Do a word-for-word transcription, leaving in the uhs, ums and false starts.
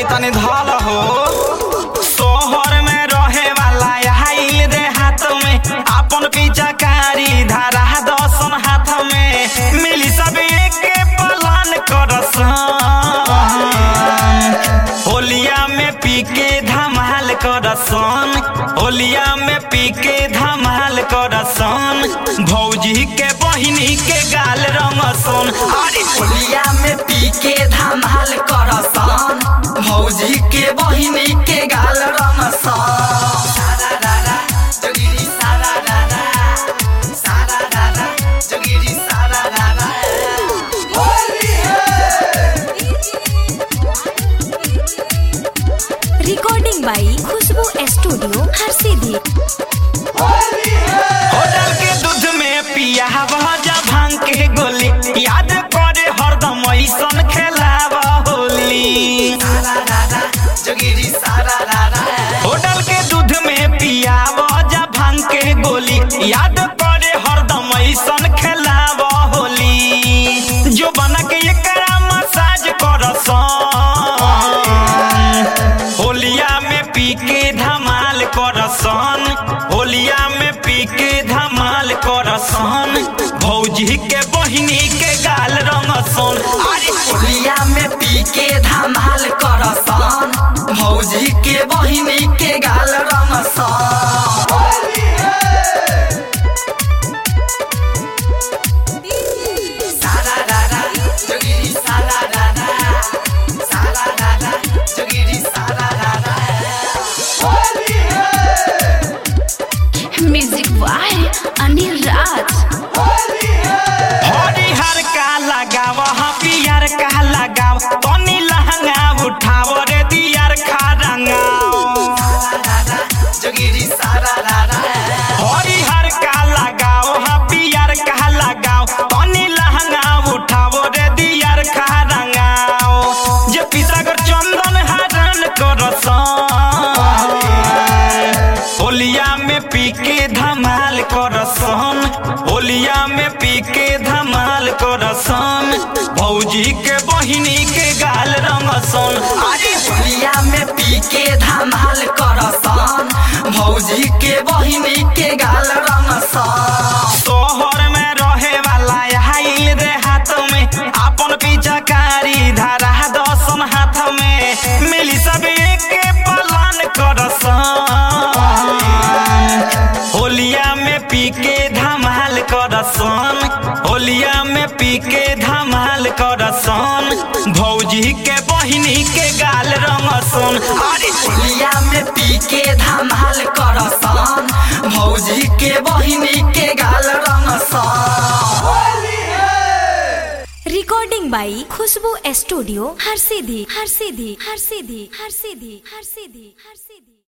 तनी धल हो। शहर में रहे वाला आइल दे हाथ में अपन पिचकारी धारा दसन हाथ में मिली सब एक पलान करसन। होलिया में पी के धमाल करसन, होलिया में पी के धमाल करसन। भौजी के बहिनी के गाल रंगसन। अरे होलिया में पी के धमाल करसन, भौजी के बहिनी के गाल रंगसन। सारा रारा जोगिरी सारा रारा, सारा रारा जोगिरी सारा रारा। होली है। Recording by Khushboo studio Harsiddhi. Hotel के दूध में पिया जा भांग के गोली, याद करे हरदम ऐसन खेलावा होली। सारा रारा जोगिरी सारा रारा। होटल के दूध में पिया जा भांग के गोली, याद करे हरदम ऐसन खेलावा होली। जो बना के एकरा मसाज करसन, होलिया में पी के धमाल करसन, होलिया में पी के धमाल करसन। भौजी के बहिनी के गाल रंगसन। अरे होलिया में पी के धमाल करसन, भौजी के बहिनी के गाल रंगसन। सारा रारा जोगिरी सारा रारा, सारा रारा जोगिरी सारा रारा। Music by Anil Raj. हरिहर का लगाव पियर का लगाव, तनी लहंगा उठाव रे दियर खा रंगाव। सारा रारा जोगिरी सारा रारा। हरिहर का लगाव पियर का लगाव, तनी लहंगा उठाव रे दियर खा रंगाव। जे पिसागर चंदन हरण करसन, होलिया में पी के धमाल करसन, होलिया में पी के धमाल करसन। भौजी के बहिनी के गाल रंगसन। अरे होलिया में पी के धमाल करसन, भौजी के बहिनी के गाल रंगसन। शहर में रहे वाला आइल दे हाथ में अपन पिचकारी धारा दसन हाथ में मिली सब एक पलान करसन। होलिया में पी के धमाल करसन, होलिया में पी के धमाल करसन। भौजी के बहिनी के गाल रंगसन। अरे होलिया में पी के धमाल करसन, भौजी के बहिनी के गाल रंगसन। Recording by Khushboo studio Harsiddhi Harsiddhi Harsiddhi Harsiddhi Harsiddhi Harsiddhi.